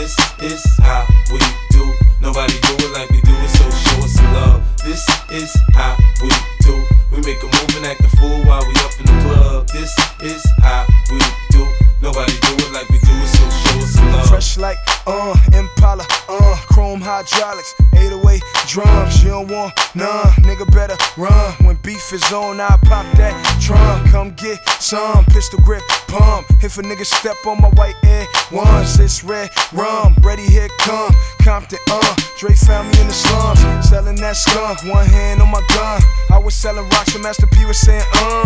This is how we do. Nobody do it like we do it, so show us some love. This is how we do. We make a move and act a fool while we up in the club. This is how we do. Nobody do it like we do it, so show us some love. Fresh like Impala, chrome hydraulics, 808 drums. You don't want none, nigga better run. When beef is on, I pop that trunk. Come get some pistol grip pump. If a nigga step on my white Air Ones, it's red rum. Ready, here come Compton, Dre found me in the slums, selling that skunk. One hand on my gun. I was selling rocks and Master P was saying,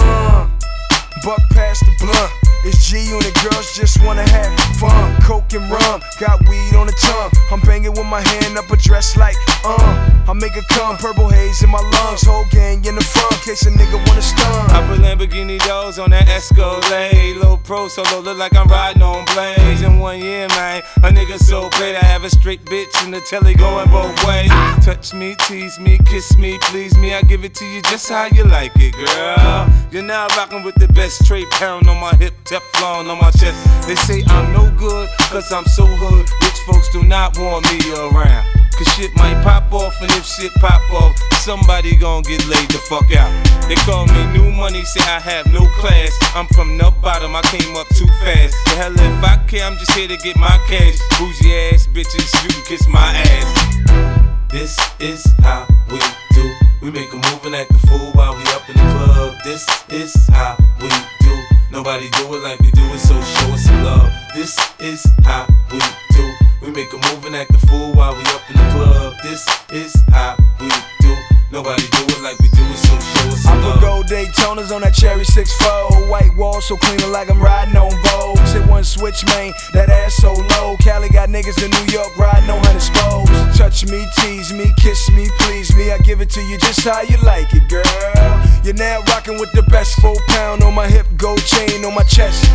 buck past the blunt. It's G Unit, girls just wanna have fun. Coke and rum, got weed on the tongue. I'm banging with my hand up a dress like, I make it come, purple haze in my lungs. Whole gang in the front, case a nigga wanna stun. I put Lamborghini doors on that Escalade. Low pro solo, look like I'm riding on blades. In 1 year, man, a nigga so paid. I have a straight bitch in the telly going both ways. Touch me, tease me, kiss me, please me. I give it to you just how you like it, girl. You're now rocking with the best, straight pound on my hip, Teflon on my chest. They say I'm no good, cause I'm so hood. Rich folks do not want me around, cause shit might pop off, and if shit pop off, somebody gon' get laid the fuck out. They call me new money, say I have no class. I'm from the bottom, I came up too fast. The hell if I care, I'm just here to get my cash. Bougie ass bitches, you can kiss my ass. This is how we do. We make a move and act a fool while we up in the club. This is how we do. Nobody do it like we do it, so show us some love. This is how we do. We make a move and act a fool while we up in the club. This is how we do. Nobody do it like we do it, so show us some love. I put gold Daytonas on that cherry 6-4. White wall so clean like I'm riding on Vogue. Hit one switch, man, that ass so low. Cali got niggas in New York riding on 100 spokes. Touch me, tease me, kiss me, please me. I give it to you just how you like it, girl. You're now rocking with the best. 4 pound on my hip, gold chain on my chest.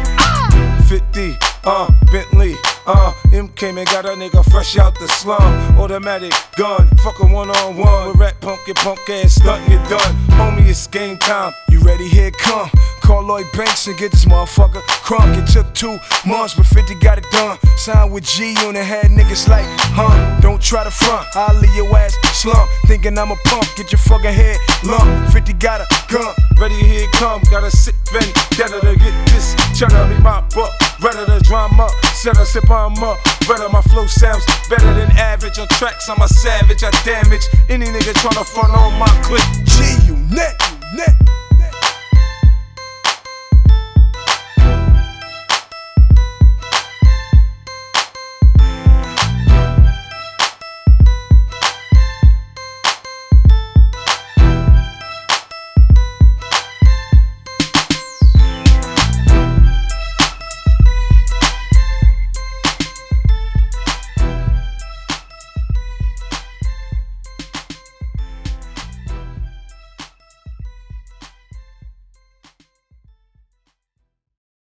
50, Bentley, M came and got a nigga fresh out the slum. Automatic gun, fuck a one-on-one. With rat punk, get punk ass stuntin', you done. Homie, it's game time. You ready? Here it come. Call Lloyd Banks and get this motherfucker crunk. It took 2 months, but 50 got it done. Signed with G Unit, had niggas like, don't try to front, I'll leave your ass slump. Thinking I'm a punk, get your fucking head lump. 50 got a gun. Ready, here it come. Got a sick vendetta to get this. Tryna be my buck. Redder the drama, set a sip on up. Redder my flow sounds better than average. On tracks, I'm a savage, I damage any nigga tryna front on my clip. G Unit,